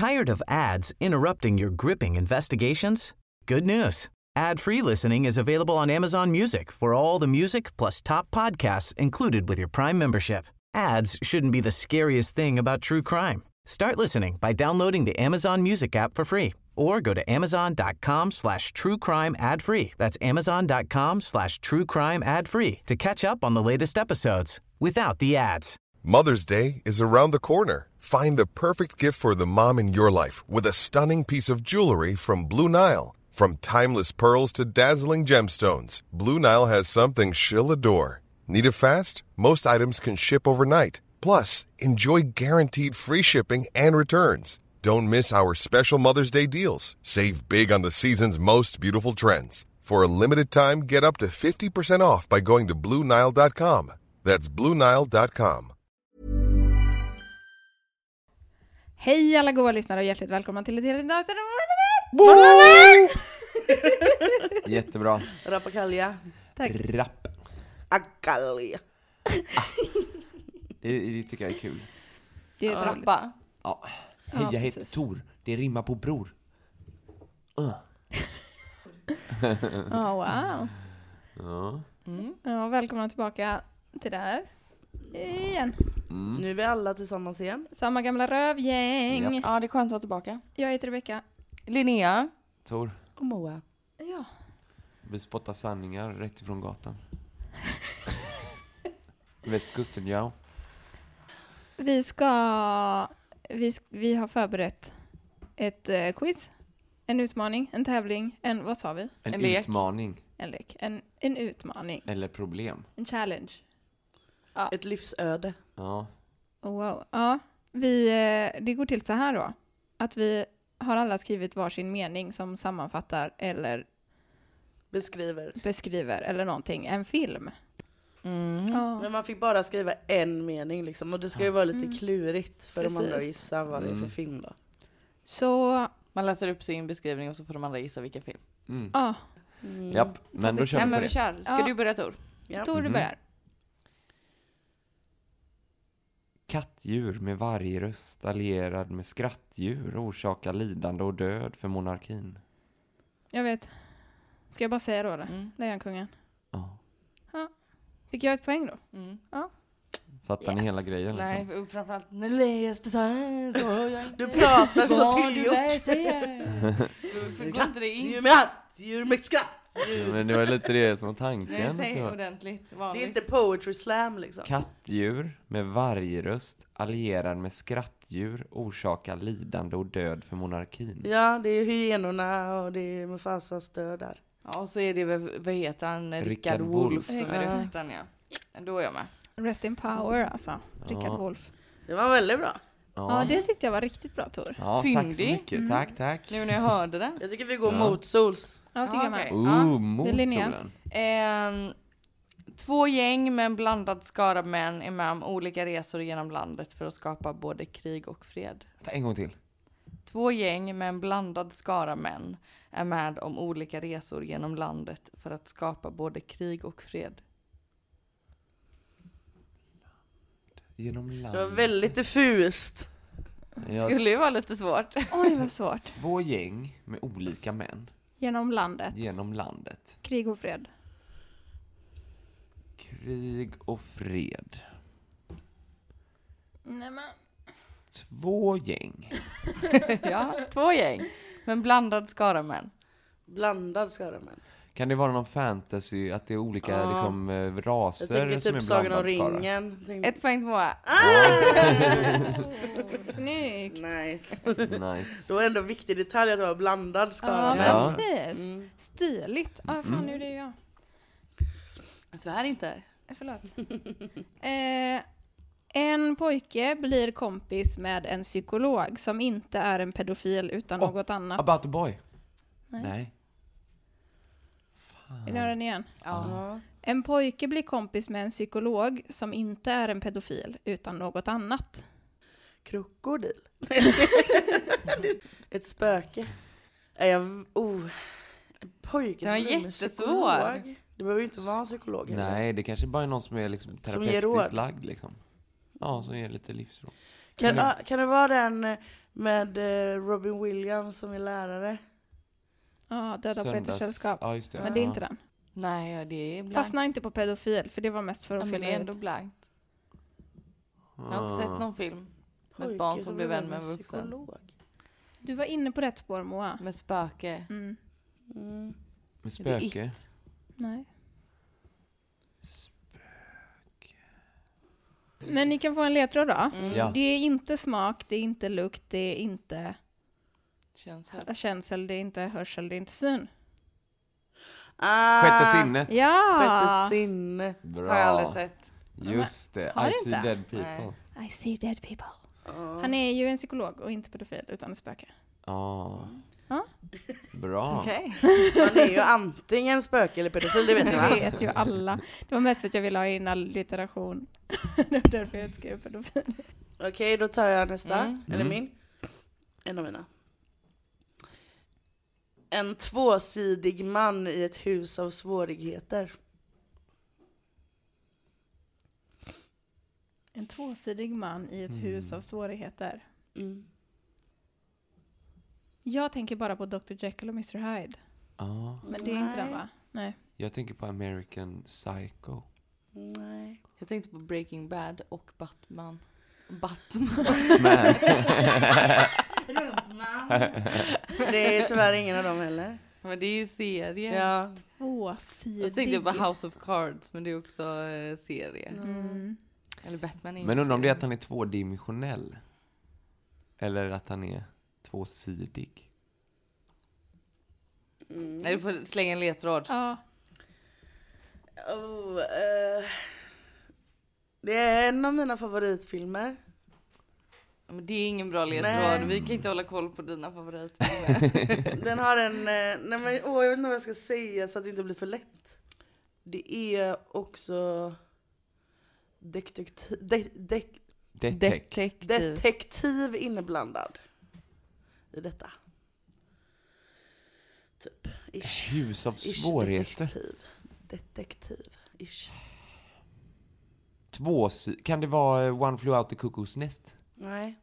Tired of ads interrupting your gripping investigations? Good news. Ad-free listening is available on Amazon Music for all the music plus top podcasts included with your Prime membership. Ads shouldn't be the scariest thing about true crime. Start listening by downloading the Amazon Music app for free or go to amazon.com/truecrime ad-free. That's amazon.com/truecrime ad-free to catch up on the latest episodes without the ads. Mother's Day is around the corner. Find the perfect gift for the mom in your life with a stunning piece of jewelry from Blue Nile. From timeless pearls to dazzling gemstones, Blue Nile has something she'll adore. Need it fast? Most items can ship overnight. Plus, enjoy guaranteed free shipping and returns. Don't miss our special Mother's Day deals. Save big on the season's most beautiful trends. For a limited time, get up to 50% off by going to BlueNile.com. That's BlueNile.com. Hej alla goda lyssnare och hjärtligt välkomna till ett helt avsnitt. Jättebra. Rappakalja. Tack. Rapp. Akalja. Det tycker jag är kul. Det är rappa. Ja. Hej, jag heter precis. Tor. Det rimmar på bror. Wow. Ja. Ja, välkomna tillbaka till det här igen. Nu är vi alla tillsammans igen. Samma gamla rövgäng. Japp. Ja, det är skönt att vara tillbaka. Jag heter Rebecka. Linnea. Tor, Och Moa. Ja. vi spottar sanningar rätt ifrån gatan. Västkusten, ja. Vi har förberett ett quiz, en utmaning, en tävling, vad sa vi? En lek. utmaning. En lek, en utmaning, Eller problem. en challenge. Ett livsöde. Ja. Oh, wow. Ja, det går till så här då. Att vi har alla skrivit varsin mening som sammanfattar eller beskriver eller någonting. En film. Ja. Men man fick bara skriva en mening liksom. Och det ska ju vara lite klurigt för de andra att gissa vad det är för film då. Så, Man läser upp sin beskrivning och så får de andra gissa vilken film. ja. Japp, men då kör vi på men vi det. kör. Ska Ja. du börja, Tor? Ja. Tor, du börjar. Kattdjur med vargröst allierad med skrattdjur orsakar lidande och död för monarkin. Jag vet. Ska jag bara säga då det? Lejonkungen. Ja. Fick jag ett poäng då? Fattar ni hela grejen liksom? Nej, framförallt när du läste så här så hör jag inte. Du pratar så vad du tillgjort. läser. Du får inte det in. Djur med skratt. Men det var lite det som var tanken. Nej, säg ordentligt. Det Vanligt. är inte poetry slam liksom. Kattdjur med vargröst allierad med skrattdjur orsakar lidande och död för monarkin. Ja, det är hyenorna och det är Mufasas död där. Ja, och så är det, vad heter han? Rickard Wolff som är rösten, ja. Då är jag med. Rest in power alltså. Rickard Ja. Wolff. Det var väldigt bra. Ja, det tyckte jag var riktigt bra, Tor. Ja, tack så Fyndig. mycket. Tack. Nu när jag hörde det. Jag tycker vi går Ja. mot sols. Ja, tycker jag med. okej. Mot det är Linnea. solen. 2 gäng med en blandad skara män är med om olika resor genom landet för att skapa både krig och fred. Ta en gång till. 2 gäng med en blandad skara män är med om olika resor genom landet för att skapa både krig och fred. Genom Det var land. väldigt diffust. Ja, Skulle ju vara lite svårt. Oj, vad svårt. 2 gäng med olika män Genom landet. genom landet. Krig och fred. Krig och fred. Nej, men... 2 gäng. Ja, 2 gäng med en blandad skara män. Blandad skara män. Kan det vara någon fantasy att det är olika Ja. liksom, Jag raser tänker som typ är Sagan om blandad skara? ringen. 1 poäng till Moa. Snyggt. Nice. Nice. Då är ändå en viktig detalj att det var blandad skara Ja, män. Ja. precis. Mm. Stiligt. Ja, fan, nu är det jag. Svär inte. Förlåt. En pojke blir kompis med en psykolog som inte är en pedofil utan något annat. About the boy. Nej. Nej. Vill ni höra den igen? Ja. En pojke blir kompis med en psykolog som inte är en pedofil utan något annat. Krokodil. Ett spöke. Pojke Det var som är med jättesvår. psykolog. Det behöver ju inte vara en psykolog. eller? Nej, det kanske bara är någon som är liksom Som ger råd. terapeutiskt lagd liksom. Ja, som ger lite livsråd. Kan det vara den Med Robin Williams som är lärare. Ja, Döda på ett sällskap. Ja, just det. Men det är inte den. Nej, det är blankt. Fastna inte på pedofil, för det var mest för att men fylla det är ändå ut. blankt. Jag har inte sett någon film med ett barn som blir vän med en vuxen. Psykolog. Du var inne på rätt spår, Moa. Med spöke. Mm. Mm. Med spöke. Är det It? Nej. Men ni kan få en ledtråd då. Ja. Det är inte smak, det är inte lukt, det är inte känsel, det är inte hörsel, det är inte syn. Sjätte sinnet. Ja! Sjätte sinne. Bra. Har jag aldrig sett. Just det. Har I du see inte? dead people. Nej. I see dead people. Ja. Han är ju en psykolog och inte pedofil utan en spöke. Ja. Ja. Bra. Okej. Han är ju antingen spöke eller pedofil, det vet ni Det va? vet ju alla. Det var mest för att jag ville ha in allitteration. Det var därför jag skrev pedofil. Okej, då tar jag nästa. Eller Mm. min. En av mina. En tvåsidig man i ett hus av svårigheter. En tvåsidig man i ett hus av svårigheter. Mm. Jag tänker bara på Dr. Jekyll och Mr. Hyde. Ja. Men det är inte den va? Nej. Jag tänker på American Psycho. Nej. Jag tänkte på Breaking Bad och Batman. Men. Det är tyvärr ingen av dem heller. Men det är ju serie. Ja. Tvåsidig. Jag tänkte på House of Cards, men det är också serie. Mm. Eller Batman är Men undrar om det är serie. att han är tvådimensionell. Eller att han är tvåsidig. Nej, du får slänga en ledtråd. Ja. Oh, det är en av mina favoritfilmer. Men det är ingen bra ledtråd. Nej. Vi kan inte hålla koll på dina favoritfilmer. Den har en... nej men, jag vet inte vad jag ska säga så att det inte blir för lätt. Det är också... Detektiv inblandad i detta. Typ. Ish. Hus av Ish, svårigheter. Detektiv. Ish. Kan det vara One Flew Out the Cuckoo's Nest? Nej.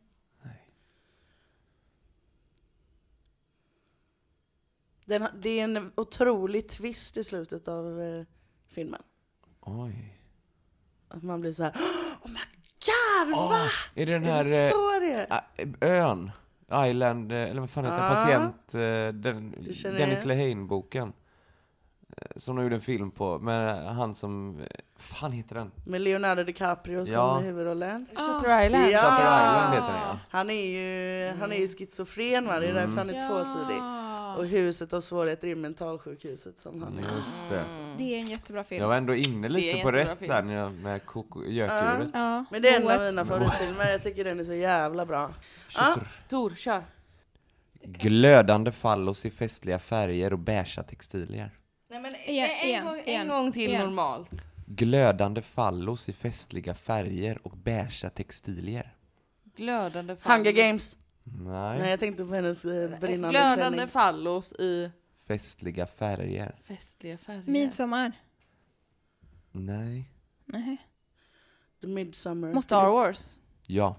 Det är en otrolig twist i slutet av filmen. Oj. Att man blir så här: oh my god, va? Är det den Är här det så det är? ön? Island, eller vad fan heter Ja. Patient, Du känner Dennis det? Lehane-boken. Som de gjorde en film på, med han som, fan heter den? Med Leonardo DiCaprio som Ja. huvudrollen. Shutter Island. Ja. Shutter Island heter den, ja. Han är ju schizofren, va? Det är därför han är tvåsidig. Och huset av svårigheter är mentalsjukhuset som han är. Just det. Det är en jättebra film. Jag var ändå inne Det lite är på en jättebra rätt film. där när jag, med gökuret. Ja. Men det är en av Moet. mina favoritfilmer. Jag tycker den är så jävla bra. Tor, kör. Glödande fallos i festliga färger och beiga textilier. Nej, men Igen, en gång till igen. normalt. Glödande fallos i festliga färger och beiga textilier. Glödande fallos. Hunger Games. Nej. Nej, jag tänkte på hennes brinnande Glödande klänning. fallos i Festliga färger. festliga färger. Midsommar. Nej. Nej. The Midsummer. Star Wars. Ja.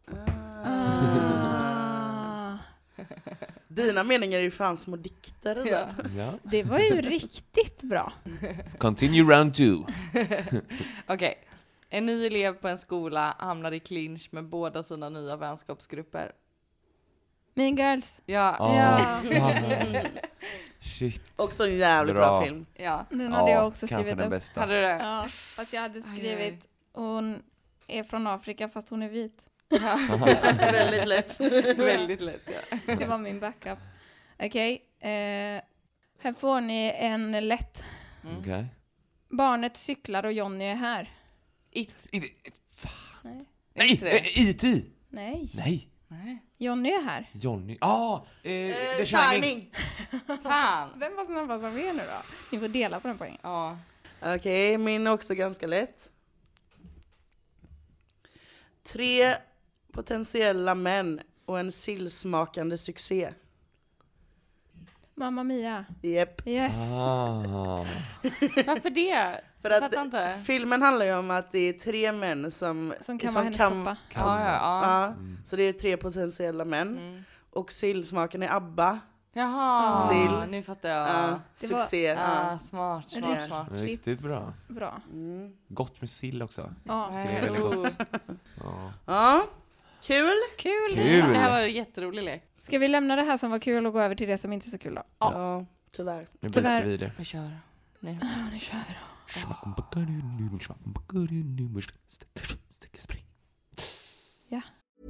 Dina meningar är ju fan små dikter. Ja. Där. Ja. Det var ju riktigt bra. Continue round 2. Okej. En ny elev på en skola hamnar i clinch med båda sina nya vänskapsgrupper. Mean Girls. Ja, Ja. Shit. Också en jävligt bra Bra. film. ja. Den hade jag också kanske skrivit den upp. bästa. Hade du det? Ja, fast jag hade Aj, skrivit hon är från Afrika fast hon är vit. Väldigt lätt. Väldigt lätt, ja. Det var min backup. Okej. Här får ni en lätt. Okej. Barnet cyklar och Johnny är här. It. Nej. Nej! Inte det? E.T. Nej. Nej. Nej. Johnny är här. Johnny. The Shining. Fan. Vem var snabbast av er nu då? Ni får dela på den poängen. Ja. Okej, min är också ganska lätt. 3 potentiella män och en sillsmakande succé. Mamma Mia. Japp. Yes. Varför det? För Fattar att inte. filmen handlar ju om att det är 3 män som kan vara hennes pappa. Ja. Så det är 3 potentiella män. Och sillsmaken är ABBA. Jaha, Sill. nu fattar jag. Succé. Smart. Riktigt bra. Bra. Gott med sill också. Ja. Det är väldigt gott. Ja. Kul. Kul. Det här var en jätterolig lek. Ska vi lämna det här som var kul och gå över till det som inte är så kul då? Ja, tyvärr. Nu byter vi det. Vi kör. Nu kör vi då. Ja.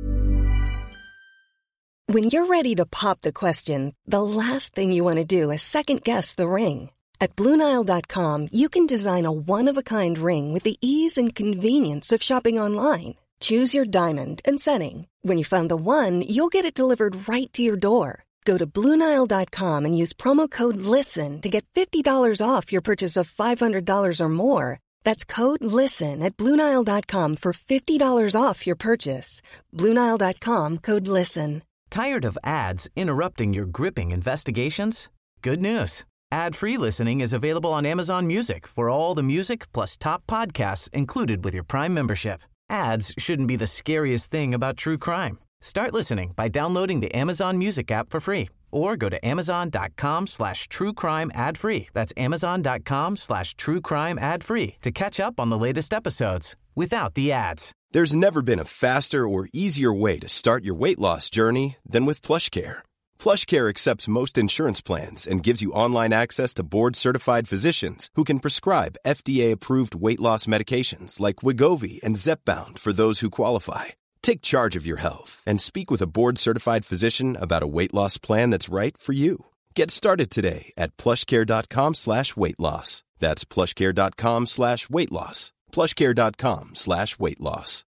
When you're ready to pop the question, the last thing you want to do is second-guess the ring. At BlueNile.com, you can design a one-of-a-kind ring with the ease and convenience of shopping online. Choose your diamond and setting. When you find the one, you'll get it delivered right to your door. Go to BlueNile.com and use promo code LISTEN to get $50 off your purchase of $500 or more. That's code LISTEN at BlueNile.com for $50 off your purchase. BlueNile.com, code LISTEN. Tired of ads interrupting your gripping investigations? Good news. Ad-free listening is available on Amazon Music for all the music plus top podcasts included with your Prime membership. Ads shouldn't be the scariest thing about true crime. Start listening by downloading the Amazon Music app for free or go to amazon.com/truecrime ad-free. That's amazon.com/truecrime ad-free to catch up on the latest episodes without the ads. There's never been a faster or easier way to start your weight loss journey than with PlushCare. PlushCare accepts most insurance plans and gives you online access to board-certified physicians who can prescribe FDA-approved weight loss medications like Wegovy and Zepbound for those who qualify. Take charge of your health and speak with a board-certified physician about a weight loss plan that's right for you. Get started today at plushcare.com/weightloss. That's plushcare.com/weightloss. plushcare.com/weightloss.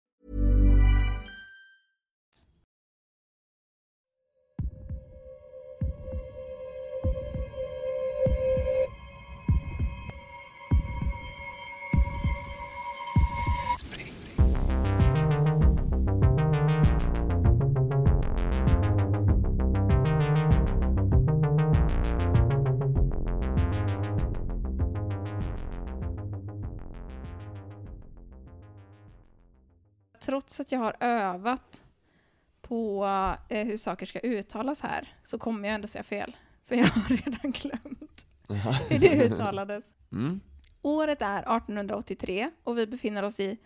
Trots att jag har övat på hur saker ska uttalas här så kommer jag ändå säga fel. För jag har redan glömt hur det uttalades. Året är 1883 och vi befinner oss i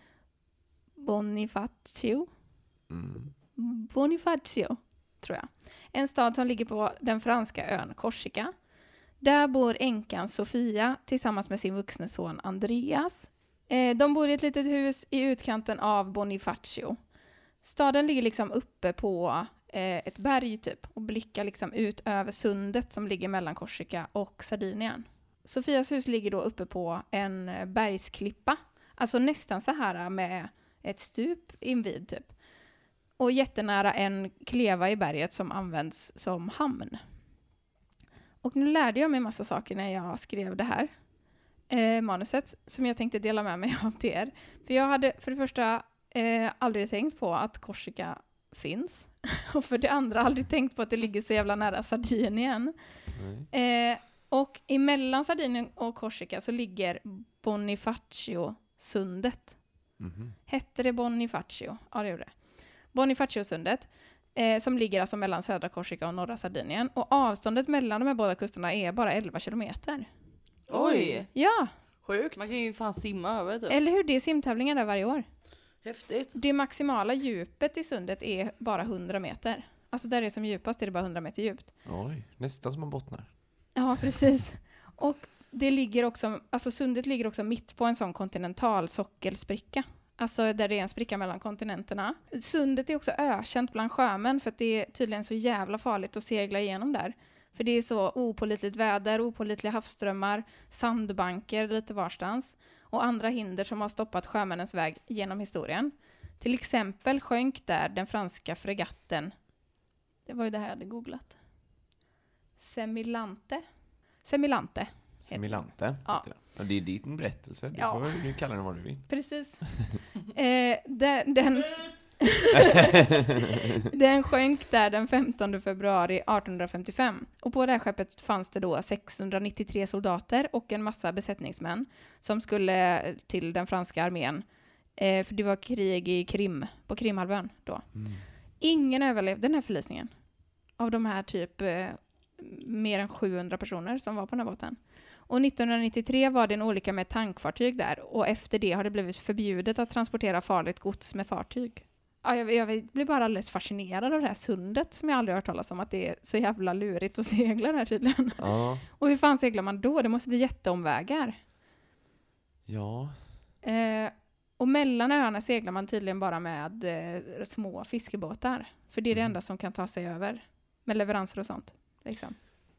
Bonifacio. Bonifacio, tror jag. En stad som ligger på den franska ön Korsika. Där bor änkan Sofia tillsammans med sin vuxne son Andreas. De bor i ett litet hus i utkanten av Bonifacio. Staden ligger liksom uppe på ett berg typ och blickar liksom ut över sundet som ligger mellan Korsika och Sardinien. Sofias hus ligger då uppe på en bergsklippa. Alltså nästan så här med ett stup invid typ. Och jättenära en kleva i berget som används som hamn. Och nu lärde jag mig massa saker när jag skrev det här manuset som jag tänkte dela med mig av till er. För jag hade för det första aldrig tänkt på att Korsika finns. Och för det andra aldrig tänkt på att det ligger så jävla nära Sardinien. Och emellan Sardinien och Korsika så ligger Bonifacio-sundet. Hette det Bonifacio? Ja, det gjorde det. Bonifacio-sundet som ligger alltså mellan södra Korsika och norra Sardinien. Och avståndet mellan de här båda kusterna är bara 11 kilometer. Oj! Ja! Sjukt. Man kan ju fan simma över typ. Eller hur? Det är simtävlingar där varje år. Häftigt. Det maximala djupet i sundet är bara 100 meter. Alltså där det är som djupast är det bara 100 meter djupt. Oj, nästan som man bottnar. Ja, precis. Och det ligger också, alltså sundet ligger också mitt på en sån kontinental sockelspricka. Alltså där det är en spricka mellan kontinenterna. Sundet är också ökänt bland sjömän för att det är tydligen så jävla farligt att segla igenom där. För det är så opålitligt väder, opålitliga havsströmmar, sandbanker lite varstans. Och andra hinder som har stoppat sjömännens väg genom historien. Till exempel sjönk där den franska fregatten. Det var ju det här jag hade googlat. Semilante. Ja. Och det är din berättelse. Du får kalla den vad du vill. Precis. Den sjönk där den 15 februari 1855. Och på det här skeppet fanns det då 693 soldater och en massa besättningsmän som skulle till den franska armén. För det var krig i Krim, på Krimhalvön då. Ingen överlevde den här förlisningen. Av de här typ mer än 700 personer som var på den här båten. Och 1993 var det en olycka med ett tankfartyg där. Och efter det har det blivit förbjudet att transportera farligt gods med fartyg. Ja, jag blir bara alldeles fascinerad av det här sundet som jag aldrig har hört talas om. Att det är så jävla lurigt att segla där tydligen. Ja. Och hur fan seglar man då? Det måste bli jätteomvägar. Ja. Och mellan öarna seglar man tydligen bara med små fiskebåtar. För det är det enda som kan ta sig över. Med leveranser och sånt. Liksom.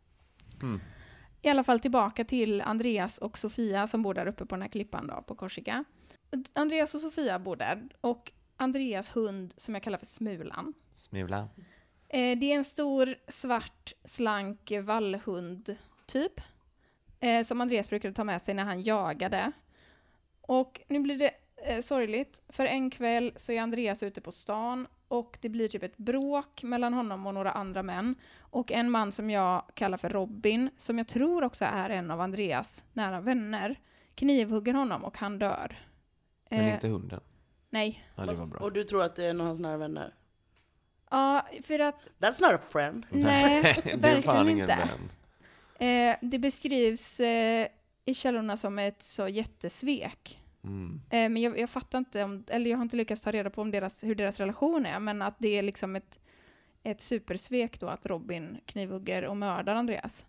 I alla fall tillbaka till Andreas och Sofia som bor där uppe på den här klippan då, på Korsika. Andreas och Sofia bor där. Och Andreas hund som jag kallar för Smulan. Smula. Det är en stor, svart, slank vallhund typ. Som Andreas brukade ta med sig när han jagade. Och nu blir det sorgligt. För en kväll så är Andreas ute på stan. Och det blir typ ett bråk mellan honom och några andra män. Och en man som jag kallar för Robin, som jag tror också är en av Andreas nära vänner, knivhugger honom och han dör. Men inte hunden? Nej. Ja, det var bra. Och du tror att det är en av hans nära vänner? Ja, för att... That's not a friend. Nej, det är fan verkligen ingen inte. vän. Det beskrivs i källorna som ett så jättesvek. Men jag fattar inte eller jag har inte lyckats ta reda på hur deras relation är, men att det är liksom ett supersvek då att Robin knivhugger och mördar Andreas.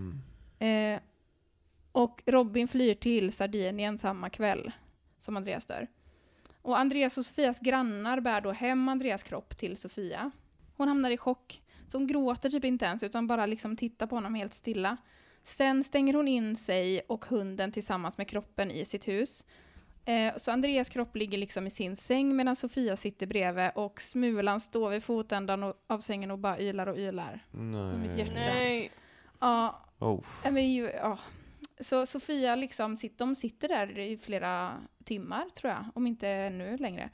Och Robin flyr till Sardinien samma kväll som Andreas dör. Och Andreas och Sofias grannar bär då hem Andreas kropp till Sofia. Hon hamnar i chock. Så hon gråter typ inte ens utan bara liksom tittar på honom helt stilla. Sen stänger hon in sig och hunden tillsammans med kroppen i sitt hus. Så Andreas kropp ligger liksom i sin säng medan Sofia sitter bredvid och Smulan står vid fotändan av sängen och bara ylar och ylar. Nej. Ja. Oh. Ja. Så Sofia liksom de sitter där i flera timmar tror jag, om inte ännu längre.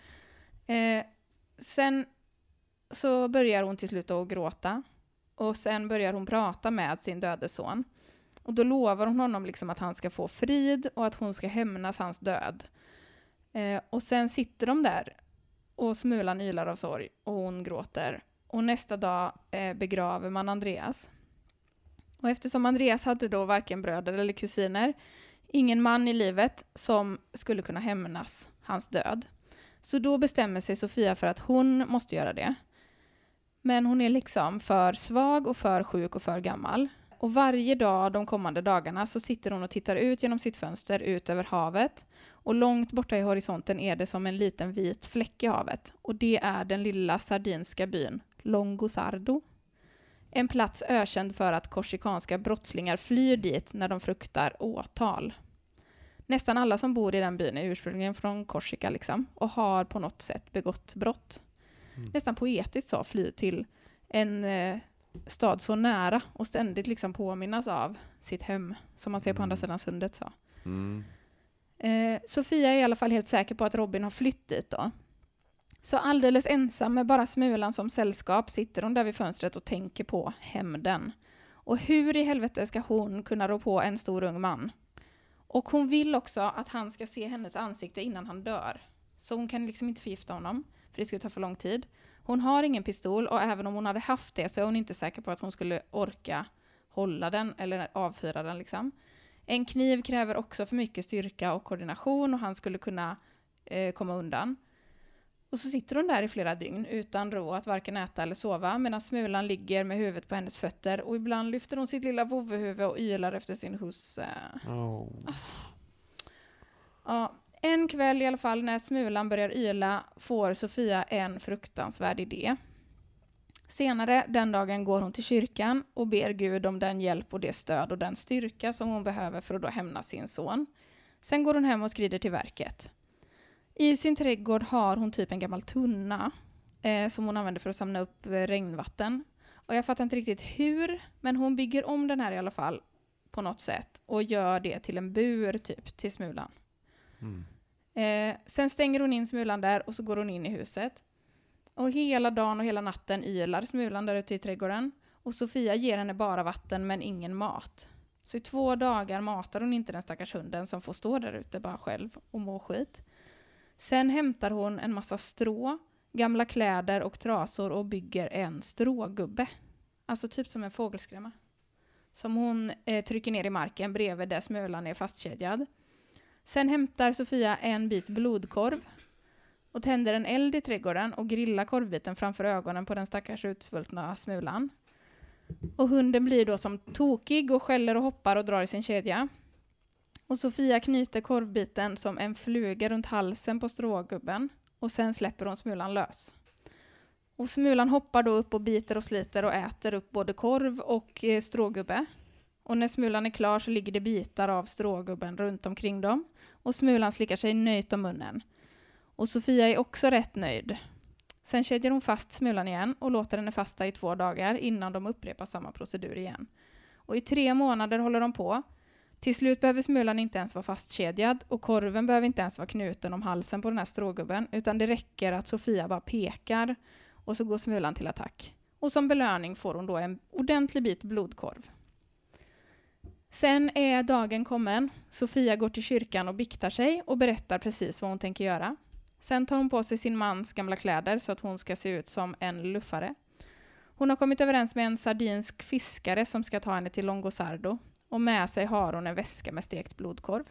Sen så börjar hon till slut att gråta och sen börjar hon prata med sin döde son. Och då lovar hon honom liksom att han ska få frid och att hon ska hämnas hans död. Och sen sitter de där och Smulan ylar av sorg och hon gråter. Och nästa dag begraver man Andreas. Och eftersom Andreas hade då varken bröder eller kusiner, ingen man i livet som skulle kunna hämnas hans död. Så då bestämmer sig Sofia för att hon måste göra det. Men hon är liksom för svag och för sjuk och för gammal. Och varje dag de kommande dagarna så sitter hon och tittar ut genom sitt fönster ut över havet. Och långt borta i horisonten är det som en liten vit fläck i havet. Och det är den lilla sardinska byn Longosardo. En plats ökänd för att korsikanska brottslingar flyr dit när de fruktar åtal. Nästan alla som bor i den byn är ursprungligen från Korsika liksom, och har på något sätt begått brott. Nästan poetiskt så fly till en stad så nära och ständigt liksom påminnas av sitt hem som man ser på andra sidan sundet. Så. Sofia är i alla fall helt säker på att Robin har flytt dit då. Så alldeles ensam med bara Smulan som sällskap sitter hon där vid fönstret och tänker på hämnden. Och hur i helvete ska hon kunna rå på en stor ung man? Och hon vill också att han ska se hennes ansikte innan han dör. Så hon kan liksom inte förgifta honom, för det skulle ta för lång tid. Hon har ingen pistol och även om hon hade haft det så är hon inte säker på att hon skulle orka hålla den eller avfyra den liksom. En kniv kräver också för mycket styrka och koordination och han skulle kunna komma undan. Och så sitter hon där i flera dygn utan ro att varken äta eller sova medan Smulan ligger med huvudet på hennes fötter och ibland lyfter hon sitt lilla vovvehuvud och ylar efter sin husse. Alltså. Ja, en kväll i alla fall när Smulan börjar yla får Sofia en fruktansvärd idé. Senare den dagen går hon till kyrkan och ber Gud om den hjälp och det stöd och den styrka som hon behöver för att då hämna sin son. Sen går hon hem och skrider till verket. I sin trädgård har hon typ en gammal tunna som hon använder för att samla upp regnvatten. Och jag fattar inte riktigt hur, men hon bygger om den här i alla fall på något sätt och gör det till en bur typ till Smulan. Sen stänger hon in Smulan där och så går hon in i huset. Och hela dagen och hela natten ylar Smulan där ute i trädgården. Och Sofia ger henne bara vatten men ingen mat. Så i 2 dagar matar hon inte den stackars hunden som får stå där ute bara själv och må skit. Sen hämtar hon en massa strå, gamla kläder och trasor och bygger en strågubbe. Alltså typ som en fågelskrämma. Som hon trycker ner i marken bredvid där Smulan är fastkedjad. Sen hämtar Sofia en bit blodkorv och tänder en eld i trädgården och grillar korvbiten framför ögonen på den stackars utsvultna Smulan. Och hunden blir då som tokig och skäller och hoppar och drar i sin kedja. Och Sofia knyter korvbiten som en fluga runt halsen på strågubben och sen släpper hon Smulan lös. Och Smulan hoppar då upp och biter och sliter och äter upp både korv och strågubbe. Och när Smulan är klar så ligger det bitar av strågubben runt omkring dem. Och Smulan slickar sig nöjt om munnen. Och Sofia är också rätt nöjd. Sen kedjar hon fast Smulan igen och låter henne fasta i 2 dagar innan de upprepar samma procedur igen. Och i 3 månader håller de på. Till slut behöver Smulan inte ens vara fastkedjad och korven behöver inte ens vara knuten om halsen på den här strågubben, utan det räcker att Sofia bara pekar och så går Smulan till attack. Och som belöning får hon då en ordentlig bit blodkorv. Sen är dagen kommen. Sofia går till kyrkan och biktar sig och berättar precis vad hon tänker göra. Sen tar hon på sig sin mans gamla kläder så att hon ska se ut som en luffare. Hon har kommit överens med en sardinsk fiskare som ska ta henne till Longosardo. Och med sig har hon en väska med stekt blodkorv.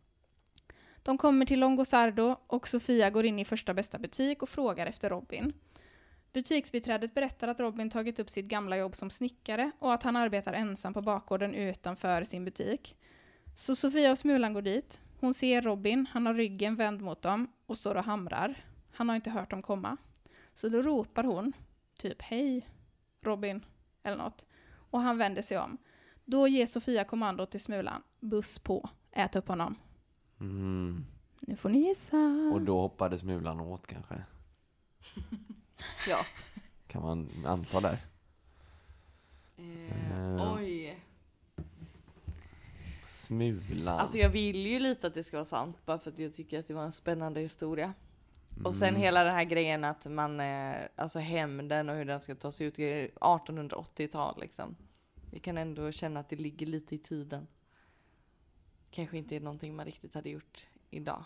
De kommer till Longosardo och Sofia går in i första bästa butik och frågar efter Robin. Butiksbiträdet berättar att Robin tagit upp sitt gamla jobb som snickare och att han arbetar ensam på bakgården utanför sin butik. Så Sofia och Smulan går dit. Hon ser Robin, han har ryggen vänd mot dem och står och hamrar. Han har inte hört dem komma. Så då ropar hon, typ hej Robin eller något. Och han vänder sig om. Då ger Sofia kommando till Smulan. Buss på, ät upp honom. Nu får ni gissa. Och då hoppade Smulan åt kanske. Ja. Kan man anta där. Oj. Smulan. Alltså jag vill ju lite att det ska vara sant. Bara för att jag tycker att det var en spännande historia. Och sen hela den här grejen att man, alltså hämnden och hur den ska tas ut i 1880-tal liksom. Vi kan ändå känna att det ligger lite i tiden. Kanske inte är någonting man riktigt hade gjort idag.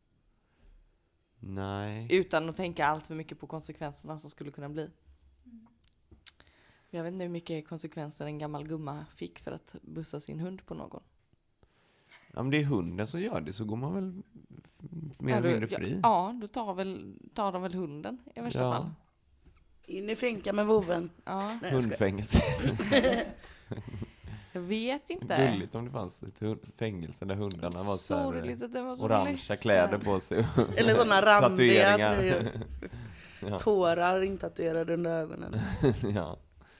Nej. Utan att tänka allt för mycket på konsekvenserna som skulle kunna bli. Jag vet inte hur mycket konsekvenser en gammal gumma fick för att bussa sin hund på någon. Ja, men det är hunden som gör det, så går man väl mer eller mindre fri. Ja, då tar de väl hunden i värsta fall. In i finka med voven. Ja. Hundfängelse. Jag vet inte. Gulligt om det fanns ett fängelse där hundarna var så här, orangea kläder på sig. Eller sådana randiga ja. Tårar intatuerade under ögonen. Ja.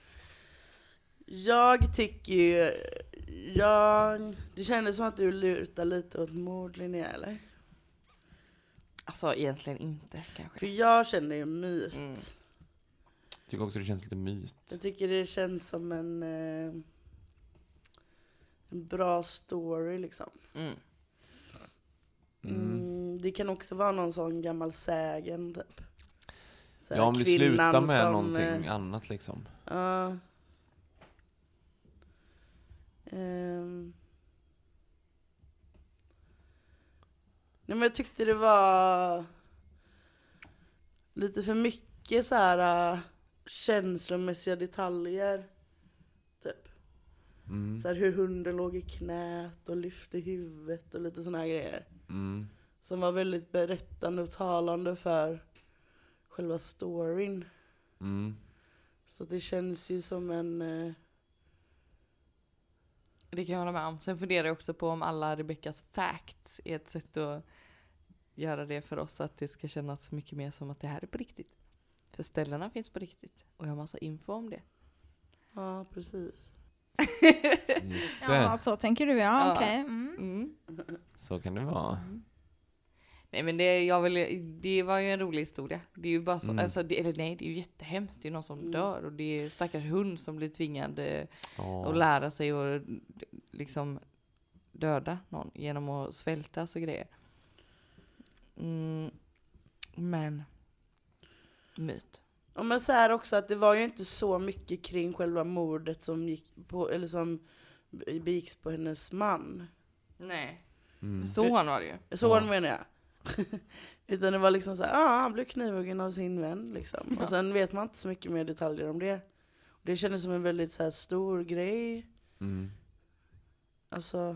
Jag tycker ju... det kändes som att du lutar lite åt mord, Linnea, eller? Alltså egentligen inte kanske. För jag känner ju myst. Jag tycker också det känns lite myt. Jag tycker det känns som en bra story liksom. Det kan också vara någon sån gammal sägen typ. Så ja, om det slutar med som, någonting annat liksom. Ja. Nej, men jag tyckte det var lite för mycket så här känslomässiga detaljer typ. Så här hur hunden låg i knät och lyfte huvudet och lite såna här grejer. Som var väldigt berättande och talande för själva storyn. Så det känns ju som en... Det kan jag hålla med om. Sen funderar jag också på om alla Rebeckas facts är ett sätt att göra det för oss, att det ska kännas mycket mer som att det här är på riktigt. För ställena finns på riktigt. Och jag har massa info om det. Ja, precis. Just det. Ja, så tänker du, ja. Okej. Så kan det vara. Nej, men det var ju en rolig historia. Det är ju bara så, alltså, det är ju jättehemskt. Det är någon som dör och det är stackars hund som blir tvingad att lära sig och liksom döda någon genom att svälta och grejer. Men myt. Ja, men så här också att det var ju inte så mycket kring själva mordet som gick på, eller som begicks på hennes man. Nej. Mm. Så var det ju. Så menar jag. Utan det var liksom så här, han blev knivhuggen av sin vän liksom. Och sen vet man inte så mycket mer detaljer om det. Det kändes som en väldigt så här stor grej. Mm. Alltså.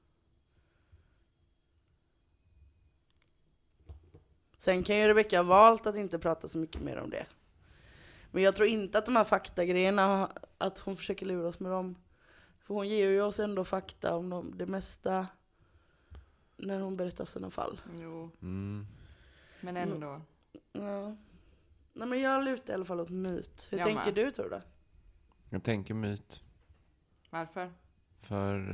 Sen kan ju Rebecca ha valt att inte prata så mycket mer om det. Men jag tror inte att de här faktagrejerna, att hon försöker lura oss med dem. För hon ger ju oss ändå fakta om det mesta när hon berättar sina fall. Jo. Mm. Men ändå. Ja. Nej, men jag lutar i alla fall åt myt. Hur Jag tänker med. du, tror du? Jag tänker myt. Varför? För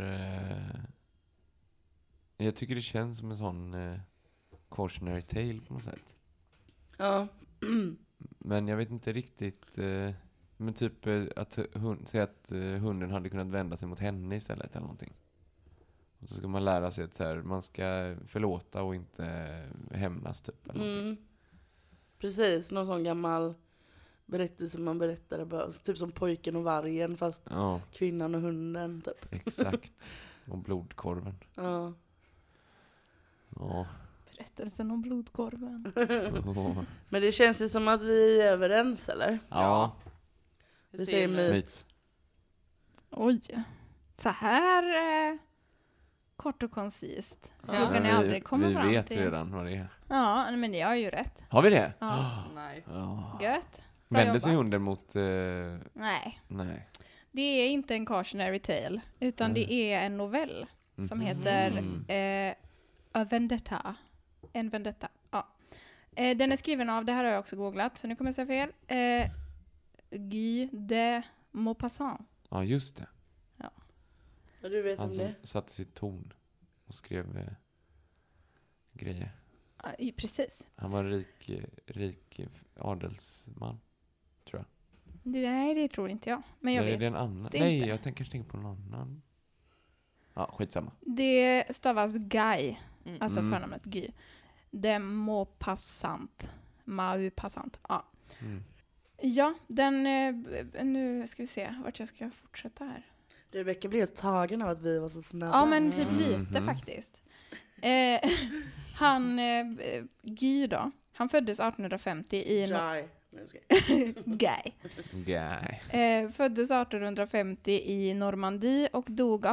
jag tycker det känns som en sån cautionary tale på något sätt. Ja. Men jag vet inte riktigt. Men typ att säga att hunden hade kunnat vända sig mot henne istället eller någonting. Och så ska man lära sig att så här, man ska förlåta och inte hämnas typ eller någonting. Precis, någon sån gammal berättelse man berättade bara, typ som pojken och vargen fast Ja, kvinnan och hunden typ. exakt. Och blodkorven. Ja. Ja. Berättelsen om blodkorven. Men det känns ju som att vi är överens, eller? Ja. Det säger myt. Myt. Oj. Så här kort och koncist. Ja. Då kan ni aldrig komma fram Vi vet till. redan vad det är. Ja, men ni har ju rätt. Har vi det? Ja. Nice. Ja. Gött. Bra Vänder sig jobbat. hunden mot... Nej, nej. det är inte en cautionary tale, utan det är en novell som heter A Vendetta. En vendetta. Ja. Den är skriven av, det här har jag också googlat, så nu kommer jag säga fel. Guy de Maupassant. Ja, just det. Ja, du vet Han om som det. satte sitt ton och skrev grejer. Ja, precis. Han var en rik adelsman, tror jag. Nej, det tror inte jag. Men jag Eller är vet. det en annan? det är Nej, inte. jag kanske tänker på någon annan. Ja, skitsamma. Det stavas Guy, alltså Mm. förnamnet Guy. De Maupassant. Maupassant, ja. Mm. Ja, den... nu ska vi se vart jag ska fortsätta här. Rebecca blev tagen av att vi var så snabba. Ja, men typ lite Mhm. faktiskt. Guy då, han föddes 1850 i... Jai. Nej, jag skojar. Guy. Guy. Föddes 1850 i Normandie och dog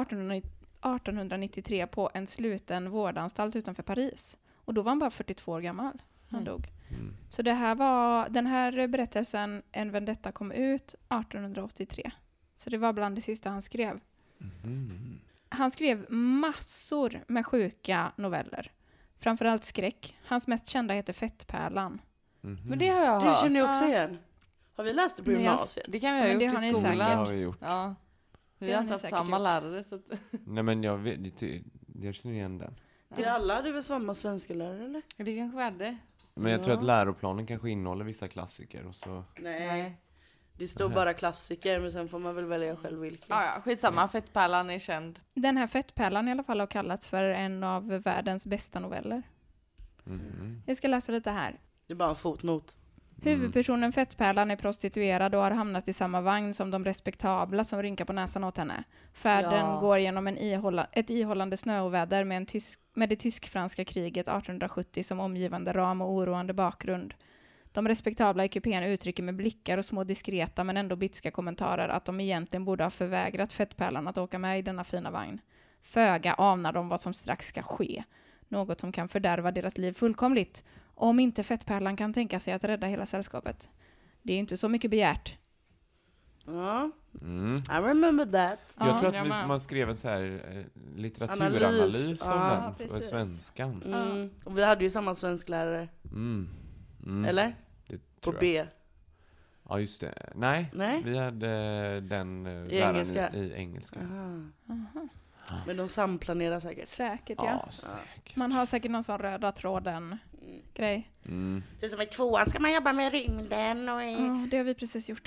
1893 på en sluten vårdanstalt utanför Paris. Och då var han bara 42 år gammal. Han dog. Mm. Så den här berättelsen, En vendetta, kom ut 1883. Så det var bland det sista han skrev. Mm. Han skrev massor med sjuka noveller. Framförallt skräck. Hans mest kända heter Fettpärlan. Mhm. Men det har jag Det hört. känner jag också Ja. igen. Har vi läst det på Men jag- gymnasiet? Det kan vi Ja, ha men det gjort har i ni skolan. Det säkert. har vi gjort. Ja. Vi Det har har inte ni haft säkert samma gjort. lärare så att... Nej, men jag vet, jag känner igen den. Vi alla hade väl samma svenska lärare, eller? Det kanske värde. Men jag Ja. tror att läroplanen kanske innehåller vissa klassiker och så... Nej. Det står bara klassiker, men sen får man väl välja själv vilka. Ja, skitsamma. Fettpärlan är känd. Den här Fettpärlan i alla fall har kallats för en av världens bästa noveller. Mhm. Jag ska läsa lite här. Det är bara en fotnot. Huvudpersonen Fettpärlan är prostituerad och har hamnat i samma vagn som de respektabla som rynkar på näsan åt henne. Färden Ja. går genom ett ihållande snöoväder med det tysk-franska kriget 1870 som omgivande ram och oroande bakgrund. De respektabla i kupén uttrycker med blickar och små diskreta men ändå bitska kommentarer att de egentligen borde ha förvägrat Fettpärlan att åka med i denna fina vagn. Föga anar de vad som strax ska ske. Något som kan fördärva deras liv fullkomligt. Om inte Fettpärlan kan tänka sig att rädda hela sällskapet. Det är inte så mycket begärt. Ja, Mm. I remember that. Ja, Jag tror jag att med. man skrev en så här litteraturanalys Analys. av Ja, den på precis. svenskan. Och vi hade ju samma svensklärare. Mm. Mm. Eller? Det På tror jag. B. Ja, just det. Nej, Nej? vi hade den I läraren engelska. i engelska. Aha. Men de samplanerar säkert. Säkert, Ja, ja. säkert. Man har säkert någon sån röda tråden-grej. Mm. Det är som i tvåan ska man jobba med rymden och i... Ja, det har vi precis gjort.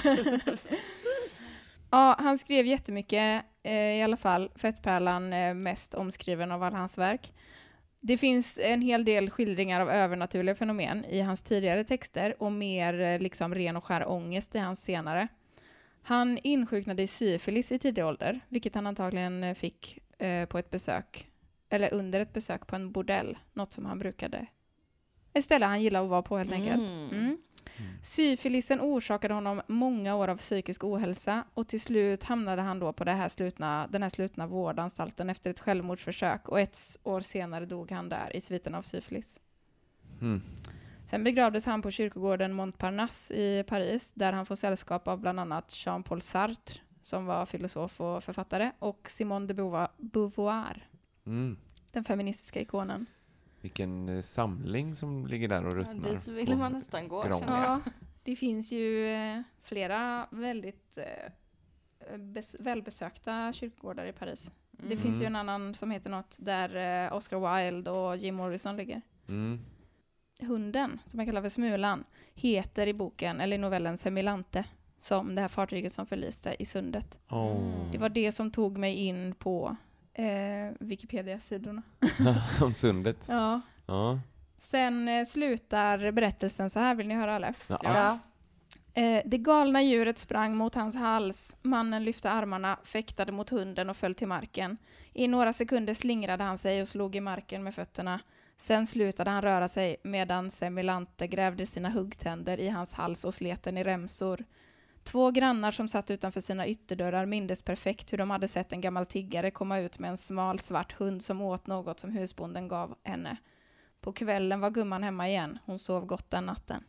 Ja, han skrev jättemycket, i alla fall Fettpärlan mest omskriven av alla hans verk. Det finns en hel del skildringar av övernaturliga fenomen i hans tidigare texter och mer liksom ren och skär ångest i hans senare. Han insjuknade i syfilis i tidig ålder, vilket han antagligen fick på ett besök, eller under ett besök på en bordell, något som han brukade. Ett ställe han gillade att vara på helt enkelt. Syfilisen orsakade honom många år av psykisk ohälsa och till slut hamnade han då på den här slutna vårdanstalten efter ett självmordsförsök och 1 år senare dog han där i sviten av syfilis. Sen begravdes han på kyrkogården Montparnasse i Paris där han får sällskap av bland annat Jean-Paul Sartre som var filosof och författare och Simone de Beauvoir, den feministiska ikonen. Vilken samling som ligger där och ruttnar. Dit vill man nästan gå. Ja, det finns ju flera väldigt välbesökta kyrkogårdar i Paris. Det finns ju en annan som heter något där Oscar Wilde och Jim Morrison ligger. Hunden, som jag kallar för Smulan, heter i boken, eller i novellen Semilante, som det här fartyget som förliste i sundet. Det var det som tog mig in på Wikipedia-sidorna. Om sundet. Ja. Sen slutar berättelsen så här, vill ni höra eller? Ja. Det galna djuret sprang mot hans hals. Mannen lyfte armarna, fäktade mot hunden och föll till marken. I några sekunder slingrade han sig och slog i marken med fötterna. Sen slutade han röra sig medan Semilante grävde sina huggtänder i hans hals och slet den i remsor. 2 grannar som satt utanför sina ytterdörrar mindes perfekt hur de hade sett en gammal tiggare komma ut med en smal svart hund som åt något som husbonden gav henne. På kvällen var gumman hemma igen. Hon sov gott den natten.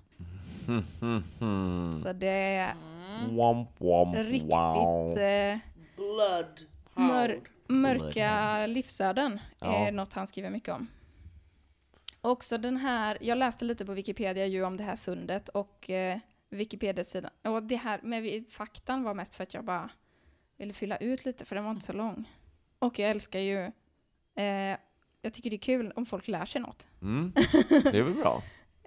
Så det är riktigt mörka livsöden är något han skriver mycket om. Också den här, jag läste lite på Wikipedia ju om det här sundet och Wikipedia-sidan. Och det här med faktan var mest för att jag bara ville fylla ut lite för den var inte så lång. Och jag älskar ju jag tycker det är kul om folk lär sig något. Det är väl bra.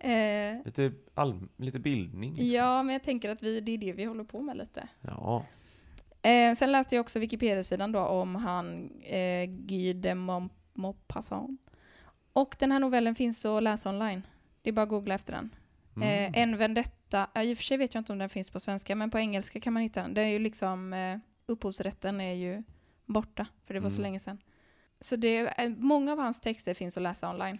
Lite bildning. Liksom. Ja, men jag tänker att det är det vi håller på med lite. Ja. Sen läste jag också Wikipedia-sidan då om han Guy de Maupassant. Och den här novellen finns att läsa online. Det är bara att googla efter den. En vendetta. I och för sig vet jag inte om den finns på svenska, men på engelska kan man hitta den. Det är ju liksom upphovsrätten är ju borta, för det var så länge sedan. Så många av hans texter finns att läsa online.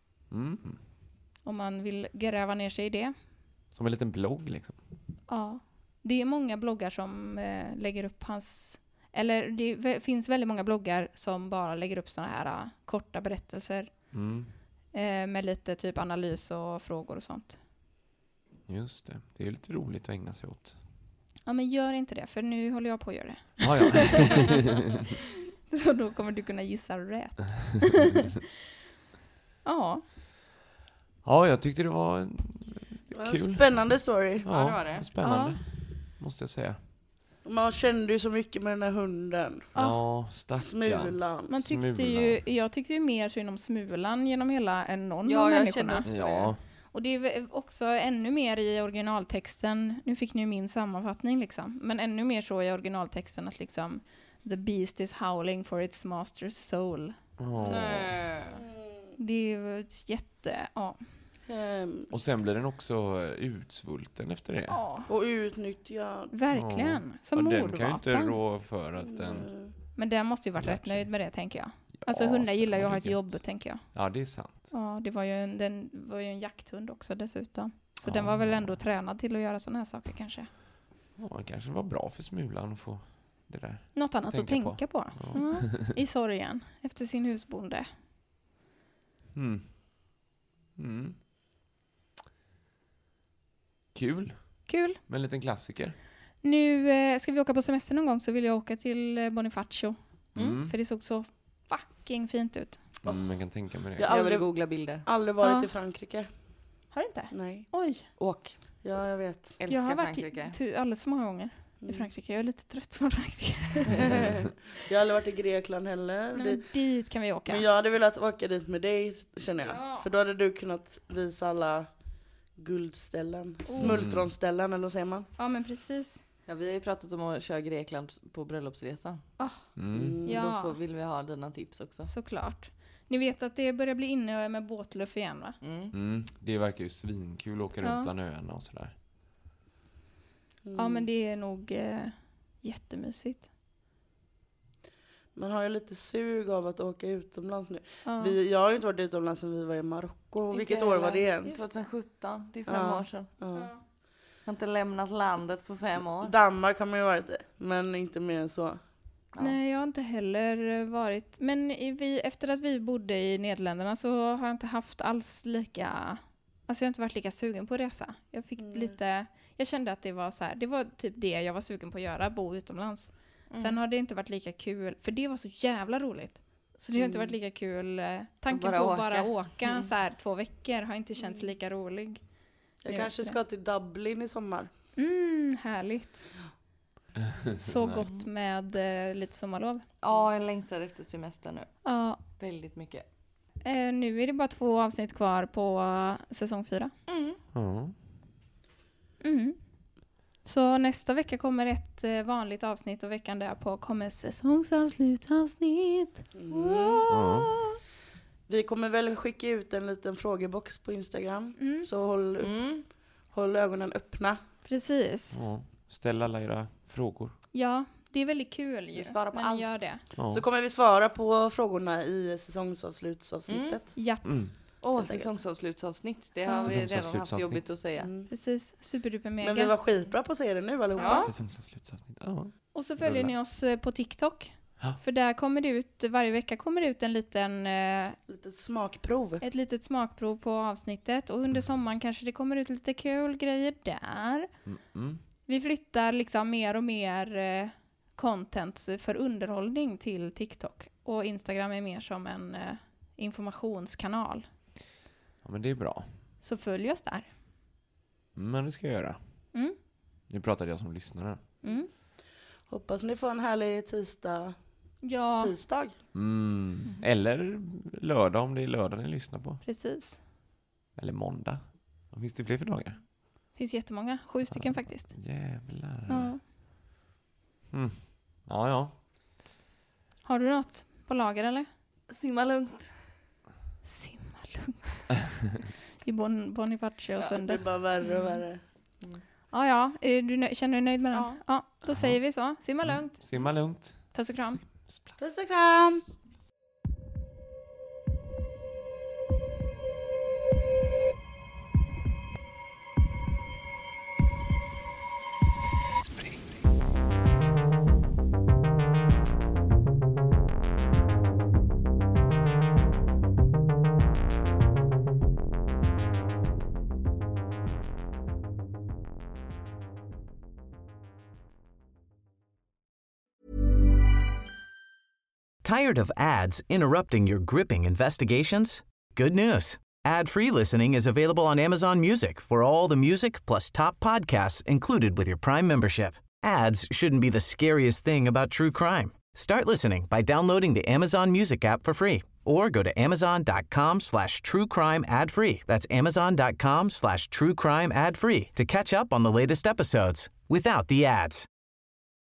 Om man vill gräva ner sig i det. Som en liten blogg liksom. Ja. Det är många bloggar som lägger upp hans... Eller det finns väldigt många bloggar som bara lägger upp såna här korta berättelser. Med lite typ analys och frågor och sånt. Just det. Det är lite roligt att ägna sig åt. Ja, men gör inte det, för nu håller jag på att göra det. Ja. Så då kommer du kunna gissa rätt. Ja. Ja, jag tyckte det var kul. Spännande story. Ja, det var det. Spännande, måste jag säga. Man kände ju så mycket med den här hunden. Ja, stackarn. Smulan. Jag tyckte ju mer synd om Smulan genom hela än någon av jag människorna. kände också det. Och det är också ännu mer i originaltexten. Nu fick ni ju min sammanfattning liksom. Men ännu mer så i originaltexten att liksom the beast is howling for its master's soul. Det är ju Och sen blir den också utsvulten efter det. Och utnyttjad. Verkligen. Som mordvapen. Den kan ju inte rå för att den... Men den måste ju varit rätt nöjd med det, tänker jag. Alltså hundar gillar ju att ha ett jobb, tänker jag. Ja, det är sant. Ja, den var ju en jakthund också dessutom. Så den var väl ändå tränad till att göra såna här saker kanske. Ja, det kanske var bra för Smulan att få det där. Något annat att tänka på. Ja. I sorgen efter sin husbonde. Kul. Med en liten klassiker. Nu ska vi åka på semester någon gång så vill jag åka till Bonifacio. För det såg så fucking fint ut. Man kan tänka mig det. Jag vill googla bilder. Aldrig varit i Frankrike. Har du inte? Nej. Oj. Åk. Ja, jag vet. Älskar jag har Frankrike. varit alldeles för många gånger i Frankrike. Jag är lite trött på Frankrike. Jag har aldrig varit i Grekland heller. Men dit kan vi åka. Men jag hade velat åka dit med dig, känner jag. Ja. För då hade du kunnat visa alla guldställen. Smultronställen, eller vad säger man? Ja, men precis. Ja, vi har ju pratat om att köra Grekland på bröllopsresan. Ja. Då vill vi ha dina tips också. Såklart. Ni vet att det börjar bli inne med båtluff igen, va? Det verkar ju svinkul att åka runt bland öarna och sådär. Ja, men det är nog jättemysigt. Man har ju lite sug av att åka utomlands nu. Ja. Jag har ju inte varit utomlands sedan vi var i Marocko. Vilket år var det ens? 2017, det är 5 år sedan. Ja. Har inte lämnat landet på 5 år. Danmark har man ju varit i, men inte mer än så. Ja. Nej, jag har inte heller varit. Men efter att vi bodde i Nederländerna så har jag inte haft alls lika... Alltså jag har inte varit lika sugen på att resa. Jag fick lite... Jag kände att det var så här... Det var typ det jag var sugen på att göra, bo utomlands. Sen har det inte varit lika kul, för det var så jävla roligt. Så det har inte varit lika kul. Tanken på att bara åka så här 2 veckor har inte känts lika rolig. Jag kanske ska till Dublin i sommar. Härligt. Så gott med lite sommarlov. Ja, jag längtar efter semester nu. Ja. Väldigt mycket. Nu är det bara 2 avsnitt kvar på säsong 4. Ja. Så nästa vecka kommer ett vanligt avsnitt och veckan därpå kommer säsongsavslutsavsnitt. Vi kommer väl skicka ut en liten frågebox på Instagram. Så håll ögonen öppna. Precis. Ja. Ställ alla era frågor. Ja, det är väldigt kul ju Vi svarar på när ni allt. gör det. Ja. Så kommer vi svara på frågorna i säsongsavslutsavsnittet. Japp, Säsongsavslutsavsnitt. Det har vi redan haft jobbigt att säga. precis. Superduper mega. Men vi var skitbra på att säga det nu allihopa. Ja. Säsongsavslutsavsnitt. Ja. Och så följer ni oss på TikTok. Ja. För där kommer det ut, varje vecka kommer det ut en liten, Lite smakprov. ett litet smakprov på avsnittet. Och under sommaren kanske det kommer ut lite kul grejer där. Vi flyttar liksom mer och mer content för underhållning till TikTok. Och Instagram är mer som en informationskanal. Ja, men det är bra. Så följ oss där. Men det ska jag göra. Nu pratade jag som lyssnare. Hoppas ni får en härlig tisdag. Eller lördag om det är lördag ni lyssnar på. Precis. Eller måndag. Vad finns det fler för dagar? Finns jättemånga. 7 stycken faktiskt. Jävlar. Ja. Ja. Har du något på lager eller? Simma lugnt. Simma lugnt. I Bonifacio och Det Sundet. är bara värre och värre. Ja. Känner du dig nöjd med den? Ja, då säger vi så. Simma lugnt. Simma lugnt. Puss och kram. Puss och kram! Tired of ads interrupting your gripping investigations? Good news. Ad-free listening is available on Amazon Music for all the music plus top podcasts included with your Prime membership. Ads shouldn't be the scariest thing about true crime. Start listening by downloading the Amazon Music app for free or go to amazon.com/truecrime ad-free. That's amazon.com/truecrime ad-free to catch up on the latest episodes without the ads.